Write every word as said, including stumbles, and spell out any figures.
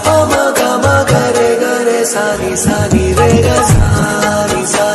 ಪ ಮ ಗ ಮ ಗ ರೆ ಗ ರೆ ಸಾ ನಿ ಸಾ ನಿ re ga sa ni sa